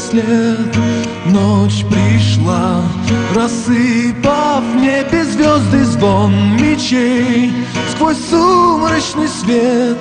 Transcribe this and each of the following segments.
след. Ночь пришла, рассыпав в небе звезды, звон мечей. Сквозь сумрачный свет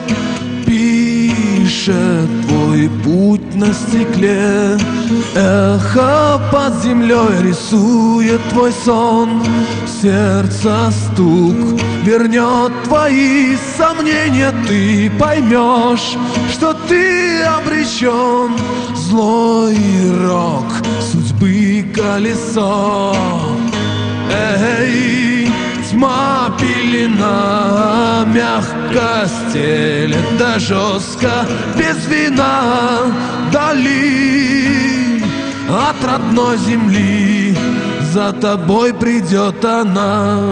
пишет твой путь на стекле. Эхо под землей рисует твой сон. Сердце стук вернет твои сомнения. Ты поймешь, что ты обречен. Злой рок судьбы колесо. Эй, тьма пелена мягко стелет, да жестко, без вина, дали от родной земли. За тобой придет она.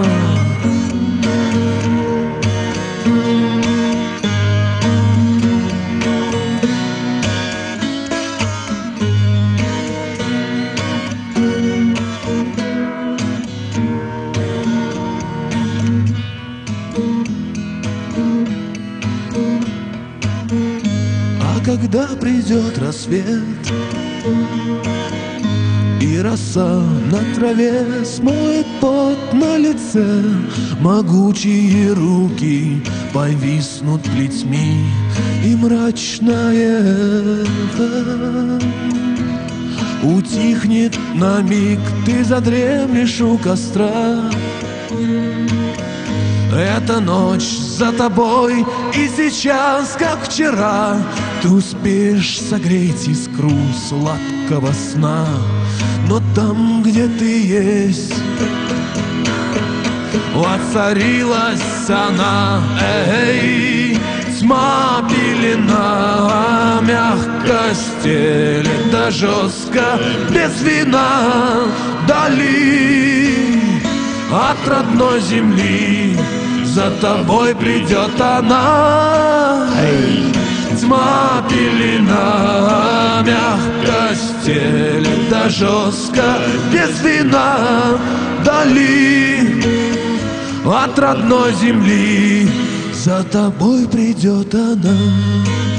А когда придет рассвет и роса на траве смоет пот на лице, могучие руки повиснут плетьми, и мрачное эхо утихнет на миг. Ты задремлешь у костра. Эта ночь за тобой, и сейчас, как вчера, ты успеешь согреть искру сладкого сна. Но там, где ты есть, воцарилась она. Эй, тьма пелена мягко стелет, да жестко, без вина, дали от родной земли. За тобой придет она. Эй, тьма пелена мягко стелет, да жестко, без вина, дали от родной земли. За тобой придет она.